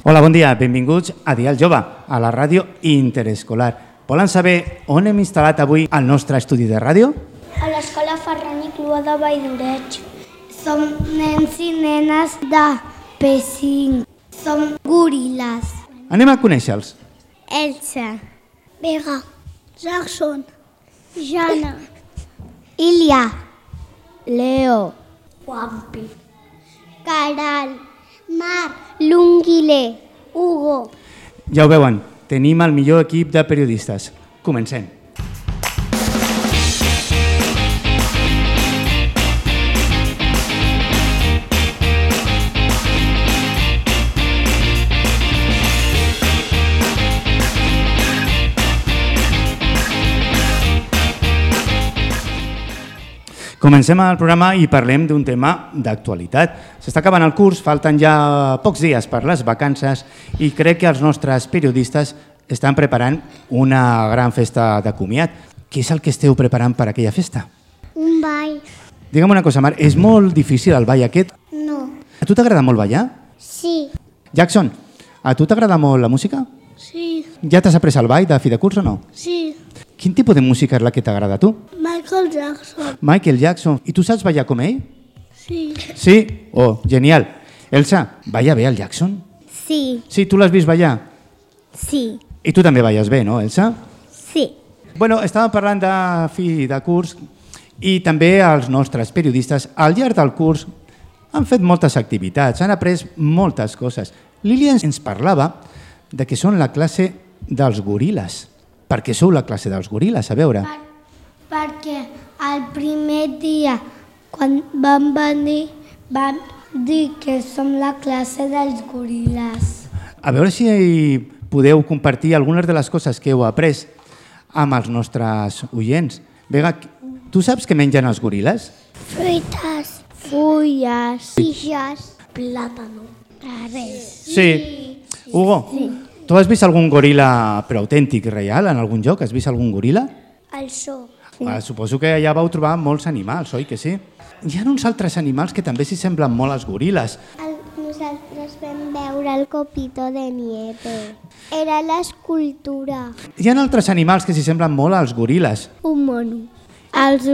Hola, bon dia, benvinguts a Dial Jove, a la ràdio interescolar. Volen saber on hem instal·lat avui el nostre estudi de ràdio? A l'Escola Ferran i Clua de Valldoreig. Som nens i nenes de P5. Som goril·les. Anem a conèixer-los. Elsa. Vega. Jackson. Jana. Ilia. Leo. Wampi. Caral. Mar. Lunguile. Hugo. Ja ho veuen, tenim el millor equip de periodistes. Comencem. Comencem el programa i parlem d'un tema d'actualitat. S'està acabant el curs, falten ja pocs dies per les vacances i crec que els nostres periodistes estan preparant una gran festa de comiat. Què és el que esteu preparant per aquella festa? Un ball. Digue'm una cosa, Mar, és molt difícil el ball aquest? No. A tu t'agrada molt ballar? Sí. Jackson, a tu t'agrada molt la música? Sí. Ja t'has après el ball de fi de curs o no? Sí. Quin tipus de música és la que t'agrada a tu? Michael Jackson. Michael Jackson. I tu saps ballar com ell? Sí. Sí? Oh, genial. Elsa, balla bé el Jackson? Sí. Sí, tu l'has vist ballar? Sí. I tu també balles bé, no, Elsa? Sí. Bueno, estàvem parlant de fi de curs i també els nostres periodistes al llarg del curs han fet moltes activitats, han après moltes coses. Lília ens parlava de que són la classe dels goril·les. Per què sou la classe dels goril·les? A veure. Perquè el primer dia, quan vam venir, vam dir que som la classe dels goril·les. A veure si podeu compartir algunes de les coses que heu après amb els nostres oients. Vega, tu saps què mengen els goril·les? Fruites, fulles, tiges, plàtano, res. Sí. Hugo, tu has vist algun goril·la però autèntic, real, en algun lloc? Has vist algun goril·la? El so. Suposo que allà vau trobar molts animals, oi que sí? Hi ha uns altres animals que també s'hi semblen molt als goril·les. Nosaltres vam veure el copito de nieve. Era l'escultura. Hi ha altres animals que s'hi semblen molt als goril·les. Un mono. Els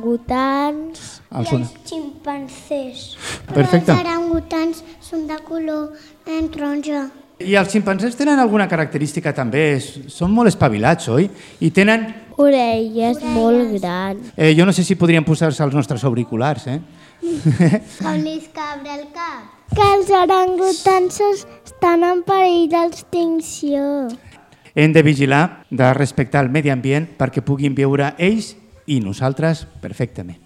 orangutans Els i els ximpancers. Perfecte. Però els orangutans són de color taronja. I els ximpancers tenen alguna característica també, són molt espavilats, oi? I tenen... Orelles molt grans. Jo no sé si podrien posar-se els nostres auriculars, Com li cabra el cap. Que els orangutans estan en perill d'extinció. Hem de vigilar, de respectar el medi ambient perquè puguin viure ells i nosaltres perfectament.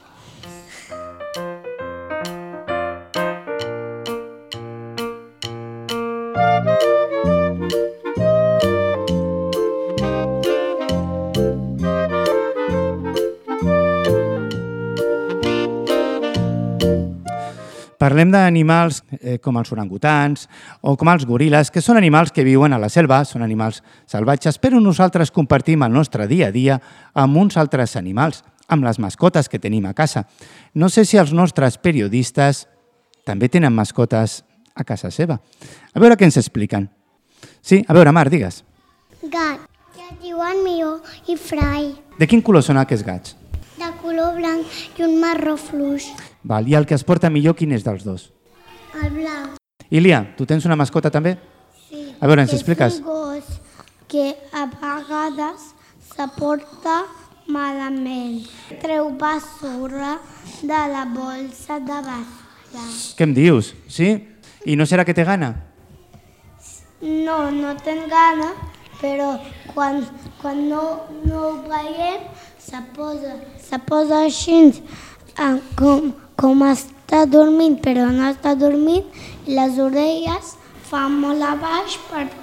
Parlem d'animals com els orangutans o com els goril·les, que són animals que viuen a la selva, són animals salvatges, però nosaltres compartim el nostre dia a dia amb uns altres animals, amb les mascotes que tenim a casa. No sé si els nostres periodistes també tenen mascotes a casa seva. A veure què ens expliquen. Sí, a veure, Mar, digues. Gat, que es diuen Mió i Frai. De quin color són aquests gats? De color blanc i un marró fluix. Val, i el que es porta millor, quin és dels dos? El blanc. Ilia, tu tens una mascota també? Sí. A veure, ens expliques? És un gos que a vegades se porta malament. Treu basura de la bolsa de basura. Què em dius? Sí? I no serà que té gana? No, no ten gana, però quan no ho veiem se posa així com està dormint, però no està dormint, i les orelles fan molt a baix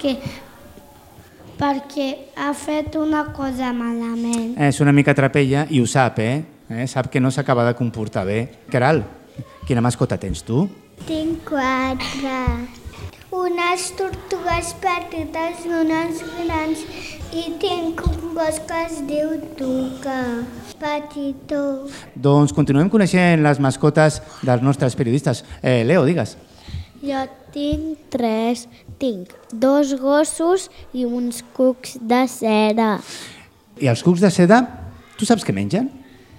perquè ha fet una cosa malament. És una mica trapella i ho sap, Sap que no s'acaba de comportar bé. Caral, quina mascota tens tu? Tinc 4. Unes tortugues petites i unes grans, i tinc un gos que es diu Tuca, petitó. Doncs continuem coneixent les mascotes dels nostres periodistes. Leo, digues. Jo tinc 3. Tinc 2 gossos i uns cucs de cera. I els cucs de seda, tu saps què mengen?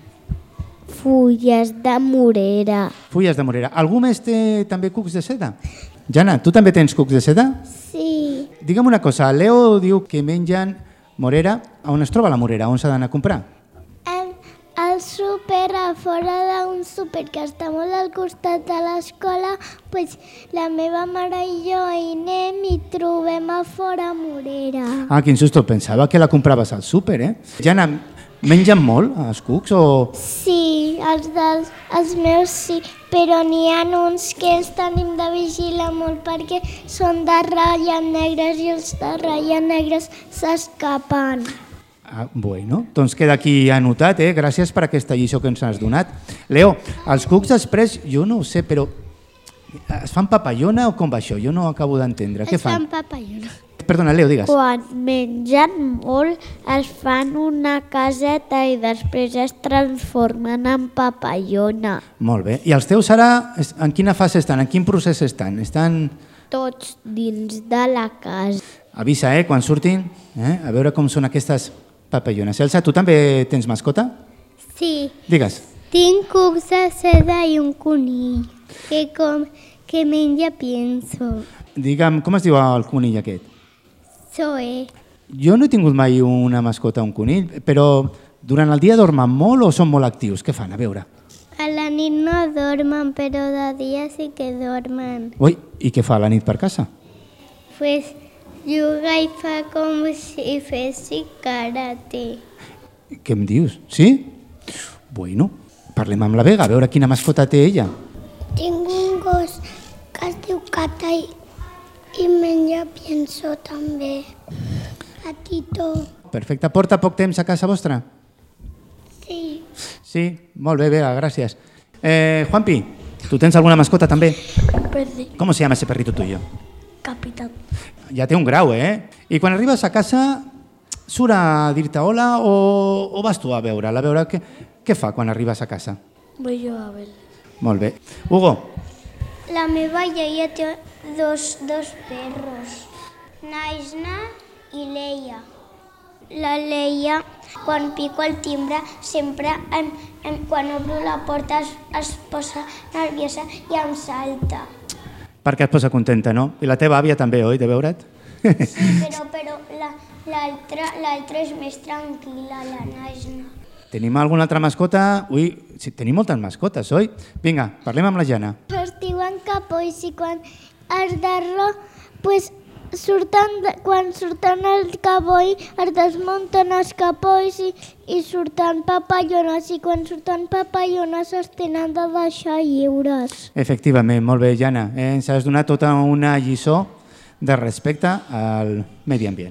Fulles de morera. Fulles de morera. Algú més té també cucs de seda? Jana, tu també tens cucs de seda? Sí. Digue'm una cosa, Leo diu que mengen morera. On es troba la morera? On s'ha d'anar a comprar? Al súper, a fora d'un súper que està molt al costat de l'escola, pues, la meva mare i jo hi anem i trobem a fora morera. Ah, quin susto, pensava que la compraves al súper, eh? Jana, mengen molt els cucs o...? Sí, els meus sí, però n'hi ha uns que els tenim de vigilar molt perquè són de ratlles negres i els de ratlles negres s'escapen. Ah, bueno, doncs queda aquí anotat, eh? Gràcies per aquesta lliçó que ens has donat. Leo, els cucs després, jo no ho sé, però es fan papallona o com va això? Jo no ho acabo d'entendre. Què fan? Es fan papallona. Perdona, Leo, digues. Quan mengen molt es fan una caseta i després es transformen en papallona. Molt bé. I els teus ara, en quina fase estan? En quin procés estan? Estan... Tots dins de la casa. Avisa, quan surtin, a veure com són aquestes papallones. Elsa, tu també tens mascota? Sí. Digues. Tinc cucs de seda i un conill que menja pienso. Digue'm, com es diu el conill aquest? Zoe. Jo no he tingut mai una mascota, un conill, però durant el dia dormen molt o són molt actius? Què fan? A veure. A la nit no dormen, però de dia sí que dormen. Ui, i què fa a la nit per casa? Pues juga i fa com si fessi karate. Què em dius? Sí? Bueno, parlem amb la Vega, a veure quina mascota té ella. Tinc un gos que es diu Cata i menja pienso també. Patito. Perfecte. Porta poc temps a casa vostra? Sí. Sí, molt bé, Vega, gràcies. Juanpi, ¿tú tens alguna mascota també? Perdi. ¿Cómo se llama ese perrito tuyo? Capitán. Ja té un grau, eh? I quan arribes a casa, surt a dir-te hola o vas tu a veure què fa quan arribes a casa? Voy yo a ver. Molt bé. Hugo. La meva iaia té dos perros, Naisna i Leia. La Leia, quan pico el timbre, sempre quan obro la porta es posa nerviosa i em salta. Perquè et posa contenta, no? I la teva àvia també, oi, de veure't? Sí, però l'altra és més tranquil·la, la Naisna. Tenim alguna altra mascota? Ui, sí, tenim moltes mascotes, oi? Vinga, parlem amb la Jana. Es diuen capolls i quan es darro, pues, quan surten el capoll es desmunten els capolls i surten papallones i quan surten papallones es tenen de deixar lliures. Efectivament, molt bé, Jana. Ens has donat tota una lliçó de respecte al medi ambient.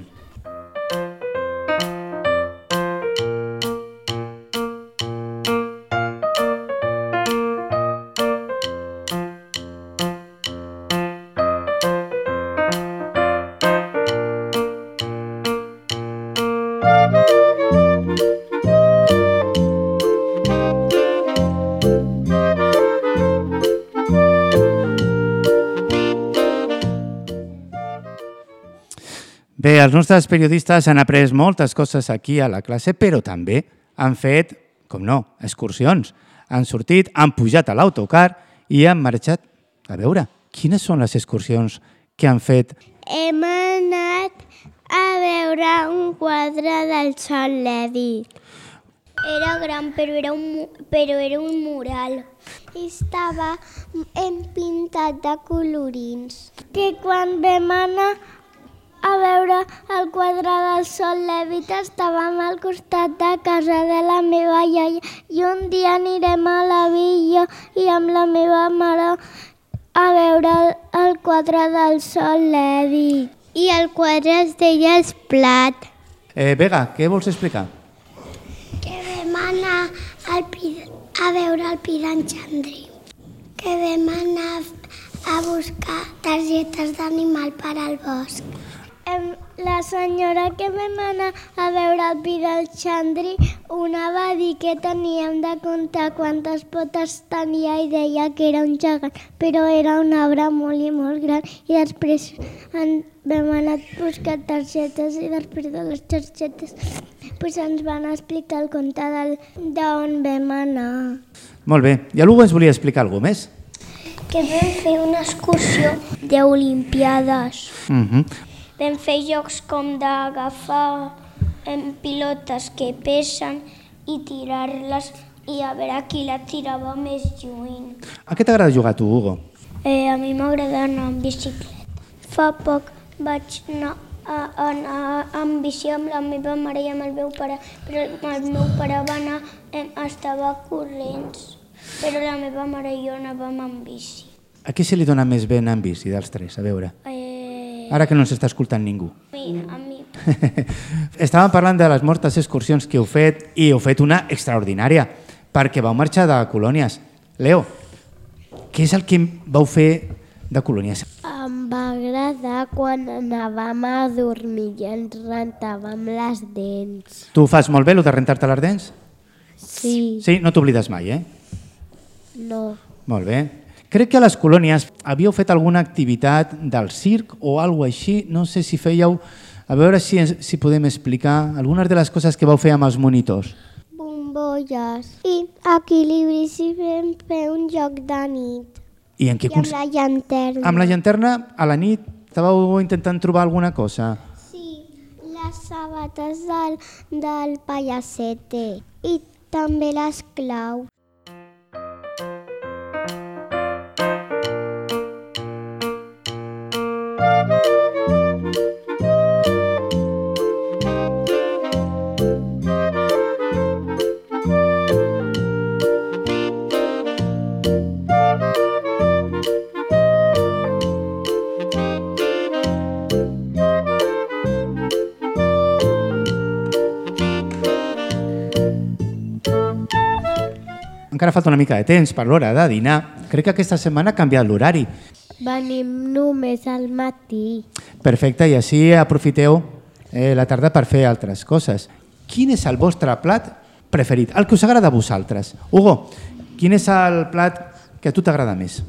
Bé, els nostres periodistes han après moltes coses aquí a la classe, però també han fet, com no, excursions. Han sortit, han pujat a l'autocar i han marxat. A veure, quines són les excursions que han fet? Hem anat a veure un quadre del Sol Lèvit. Era gran, però era un mural. Estava pintat de colorins. Que quan vam anar a veure el quadre del Sol Lèvit estàvem al costat de casa de la meva iaia i un dia anirem a la villa i amb la meva mare a veure el quadre del Sol Lèvit. I el quadre es deia Esplat. Vega, què vols explicar? Que vam anar a veure el pi d'en Xandri. Que vam anar a buscar targetes d'animal per al bosc. La senyora que vam anar a veure el pi del Xandri, una va dir que teníem de comptar quantes potes tenia i deia que era un gegant, però era un arbre molt i molt gran. I després vam anar a buscar targetes i després de les targetes ens van explicar el conte d'on vam anar. Molt bé. I algú ens volia explicar alguna més? Que vam fer una excursió d'Olimpiades. Vam fer jocs com d'agafar pilotes que pesen i tirar-les i a veure qui la tirava més lluny. A què t'agrada jugar tu, Hugo? A mi m'agrada anar amb bicicleta. Fa poc vaig anar amb bici amb la meva mare i amb el meu pare, però el meu pare va anar, estava corrents, però la meva mare i jo anàvem amb bici. A qui se li dona més bé anar amb bici dels tres? A veure. Ara que no ens està escoltant ningú. A mi. Estàvem parlant de les moltes excursions que heu fet i heu fet una extraordinària, perquè vau marxar de colònies. Leo, què és el que vau fer de colònies? Em va agradar quan anàvem a dormir i ens rentàvem les dents. Tu ho fas molt bé, el de rentar-te les dents? Sí. Sí, no t'oblides mai, eh? No. Molt bé. Crec que a les colònies havíeu fet alguna activitat del circ o alguna així. No sé si fèieu... A veure si podem explicar algunes de les coses que vau fer amb els monitors. Bombolles i equilibris i vam fer un joc de nit. I en què amb la llanterna. Amb la llanterna, a la nit, estàveu intentant trobar alguna cosa? Sí, les sabates del payasete i també les claus. Encara falta una mica de temps per l'hora de dinar. Crec que aquesta setmana ha canviat l'horari. Venim només al matí. Perfecte, i així aprofiteu la tarda per fer altres coses. Quin és el vostre plat preferit? El que us agrada a vosaltres. Hugo, quin és el plat que a tu t'agrada més?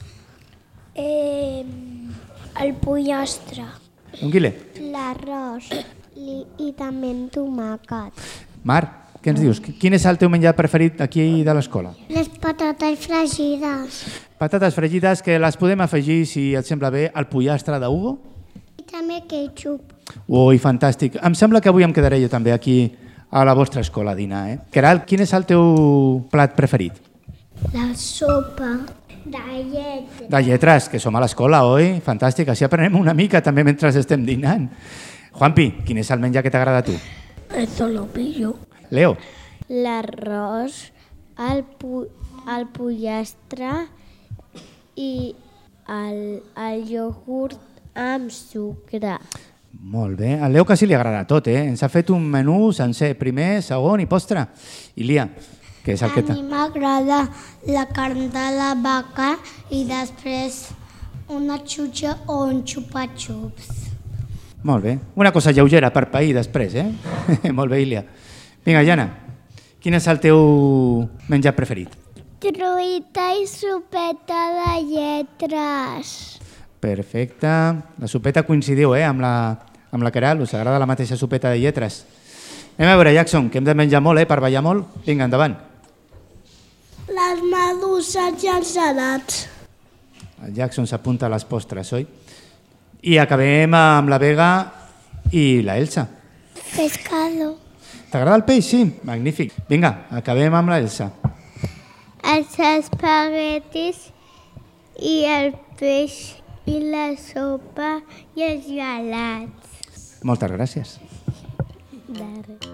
El pollastre. Un guile? L'arròs i també amb tomàquet. Mar, què ens dius? Quin és el teu menjar preferit aquí de l'escola? Les patates fregides. Patates fregides que les podem afegir, si et sembla bé, al pollastre d'Hugo? I també ketchup. Ui, fantàstic. Em sembla que avui em quedaré jo també aquí a la vostra escola a dinar. Queralt, quin és el teu plat preferit? La sopa de lletres. De lletres, que som a l'escola, oi? Fantàstic, així aprenem una mica també mentre estem dinant. Juanpi, quin és el menjar que t'agrada a tu? El solopillo. Leo? L'arròs, el pollastre i el iogurt amb sucre. Molt bé. Al Leo quasi li agrada tot, eh? Ens ha fet un menú sencer, primer, segon i postre. Ilia, què és el que... A mi m'agrada la carn de la vaca i després una xutxa o un xupa-xups. Molt bé. Una cosa lleugera per pair després, eh? Molt bé, Ilia. Vinga, Jana, quin és el teu menjar preferit? Truita i sopeta de lletres. Perfecte. La sopeta coincidiu, amb la Queralt. Us agrada la mateixa sopeta de lletres. Anem a veure, Jackson, que hem de menjar molt, per ballar molt. Vinga, endavant. Les meduses i els gelats. El Jackson s'apunta a les postres, oi? I acabem amb la Vega i la Elsa. Pescado. T'agrada el peix? Sí? Magnífic. Vinga, acabem amb la Elsa. Els espaguetis i el peix i la sopa i els gelats. Moltes gràcies. De res.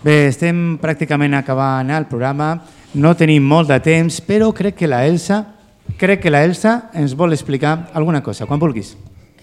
Bé, estem pràcticament acabant el programa, no tenim molt de temps, però crec que la Elsa ens vol explicar alguna cosa, quan vulguis.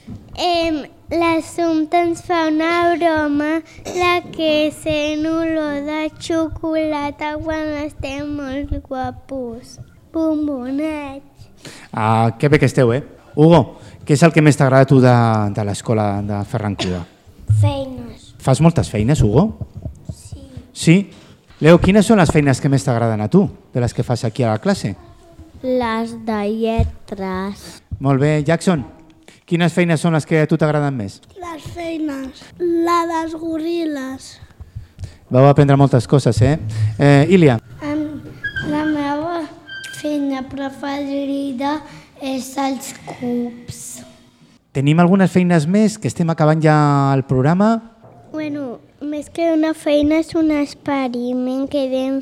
L'Assumpta ens fa una broma, la que sent olor de xocolata quan estem molt guapos. Bombonets. Ah, que bé que esteu, eh? Hugo, què és el que més t'agrada a tu de l'escola de Ferran Cuda? Feines. Fas moltes feines, Hugo? Sí. Sí? Leo, quines són les feines que més t'agraden a tu, de les que fas aquí a la classe? Les de lletres. Molt bé, Jackson, quines feines són les que a tu t'agraden més? Les feines. La dels goril·les. Vau aprendre moltes coses, eh? Ilia? La meva feina preferida és els cubs. Tenim algunes feines més, que estem acabant ja el programa. Bueno, més que una feina és un experiment que vam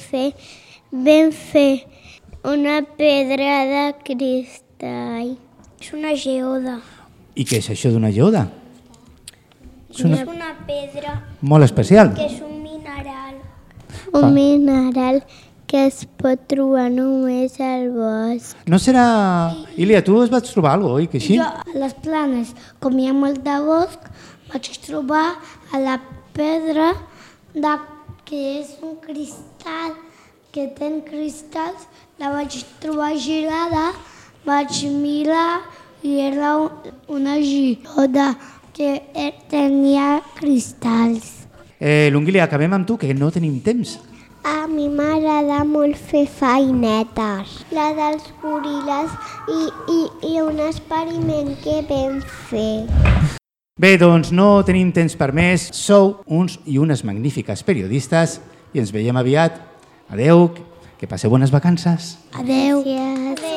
fer una pedra de cristall. És una geoda. I què és això d'una geoda? És una pedra Molt especial. que és un mineral. Un mineral que es pot trobar només al bosc. No serà... Ilia, tu es vaig trobar alguna cosa, oi que així? Jo a les planes, com hi ha molt de bosc, vaig trobar a la pedra que és un cristall, que té cristalls, la vaig trobar girada, vaig mirar i era una geoda que tenia cristalls. L'Ungili, acabem amb tu, que no tenim temps. A mi m'agrada molt fer feinetes. La dels goril·les i un experiment que vam fer. Bé, doncs no tenim temps per més. Sou uns i unes magnífiques periodistes i ens veiem aviat. Adeu, que passeu bones vacances. Adeu. Gràcies.